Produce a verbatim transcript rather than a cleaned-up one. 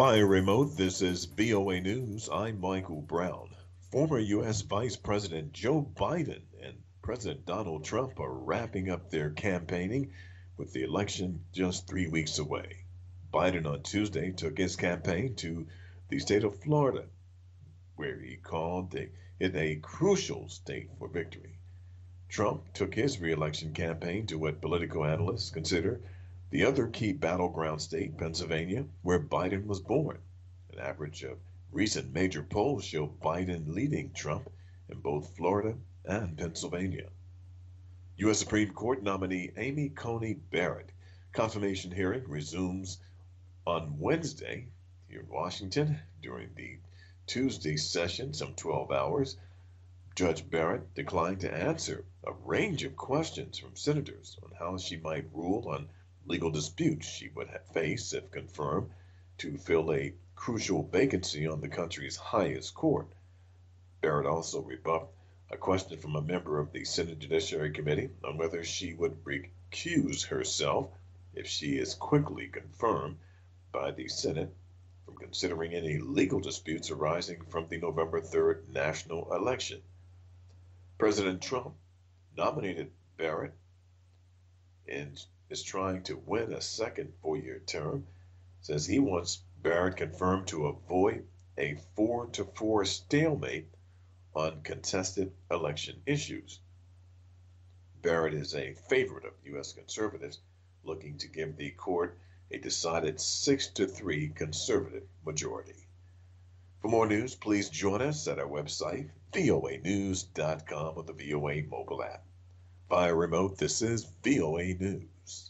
Via remote, this is V O A News. I'm Michael Brown. Former U S. Vice President Joe Biden and President Donald Trump are wrapping up their campaigning with the election just three weeks away. Biden on Tuesday took his campaign to the state of Florida, where he called it a crucial state for victory. Trump took his reelection campaign to what political analysts consider the other key battleground state, Pennsylvania, where Biden was born. An average of recent major polls show Biden leading Trump in both Florida and Pennsylvania. U S. Supreme Court nominee Amy Coney Barrett confirmation hearing resumes on Wednesday here in Washington during the Tuesday session, some twelve hours. Judge Barrett declined to answer a range of questions from senators on how she might rule on legal disputes she would face if confirmed to fill a crucial vacancy on the country's highest court. Barrett also rebuffed a question from a member of the Senate Judiciary Committee on whether she would recuse herself if she is quickly confirmed by the Senate from considering any legal disputes arising from the November third national election. President Trump nominated Barrett and is trying to win a second four-year term, says he wants Barrett confirmed to avoid a four to four stalemate on contested election issues. Barrett is a favorite of U S conservatives, looking to give the court a decided six to three conservative majority. For more news, please join us at our website, V O A news dot com, or the V O A mobile app. Via remote, this is V O A News.